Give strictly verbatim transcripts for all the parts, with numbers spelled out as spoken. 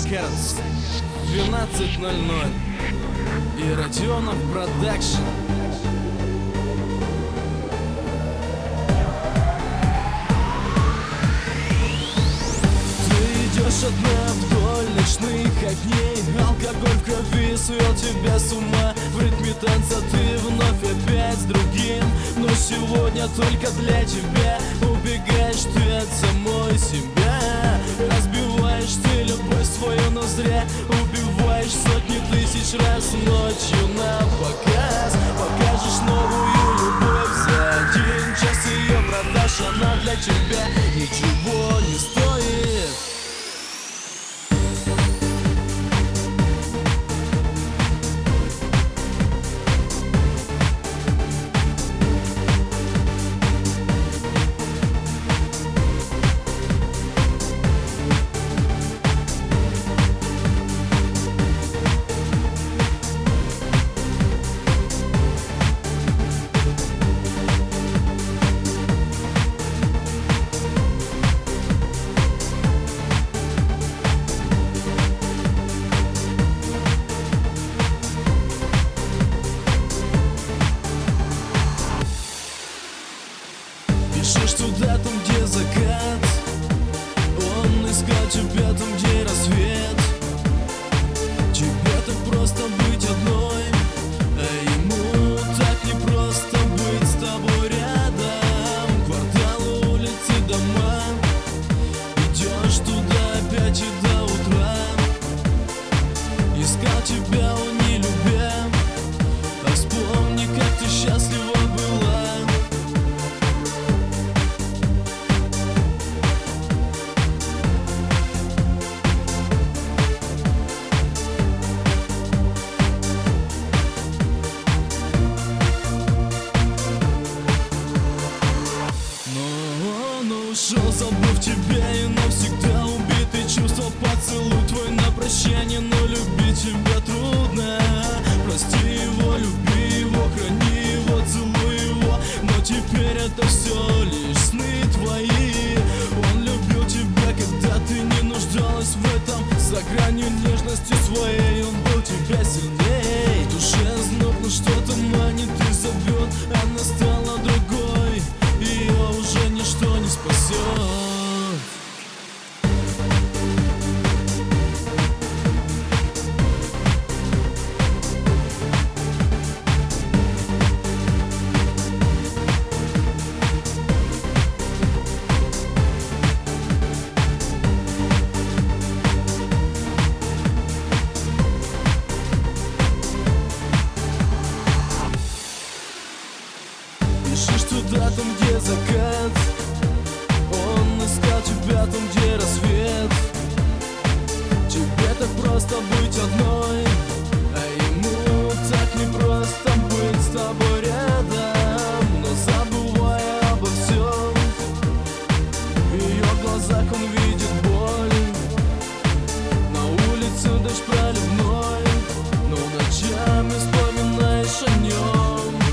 Рекордс, двенадцать ноль ноль и Родионов Продакшн. Одна вдоль ночных огней, алкоголь в крови свел тебя с ума. В ритме танца ты вновь опять с другим, но сегодня только для тебя. Убегаешь ты от самой себя, разбиваешь ты любовь свою, но зря. Убиваешь сотни тысяч раз ночью на показ. Покажешь новую любовь за один час, ее продашь, она для тебя ничего не стоит. Пишешь туда, там, где закат, он искал тебя там, где рассвет. Тебе так просто быть одной, а ему так непросто быть с тобой рядом. Кварталы, улицы, дома, идешь туда опять и до утра. Искал тебя, он не любя, а вспомни, как ты счастлива была. Ушел, забыв тебя и навсегда убитый. Чувства, поцелуй твой на прощание, но любить тебя трудно. Прости его, люби его, храни его, целуй его, но теперь это все лишь сны твои. Он любил тебя, когда ты не нуждалась в этом. За гранью нежности своей он был тебя сильней. В душе зноб, но что-то манит и зовет. Она стала другой, ее уже ничто не спасет. Пишешь туда, там, где закат, он искал тебя там, где рассвет. Тебе так просто быть одной, а ему так непросто быть с тобой рядом. Но забывая обо всем, в ее глазах он видит боль. На улице дождь проливной, но ночами вспоминаешь о нем.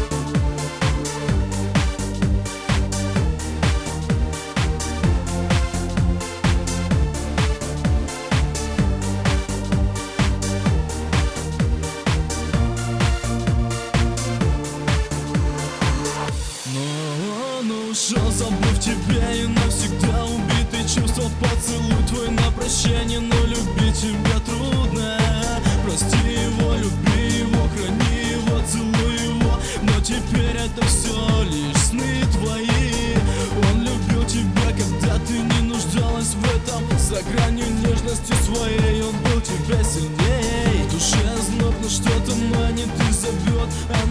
Ушел, забыв тебя и навсегда убитый. Чувства, поцелуй твой на прощание, но любить тебя трудно. Прости его, люби его, храни его, целуй его, но теперь это все лишь сны твои. Он любил тебя, когда ты не нуждалась в этом. За гранью нежности своей он был тебя сильней. В душе зноб, но что-то манит и зовет.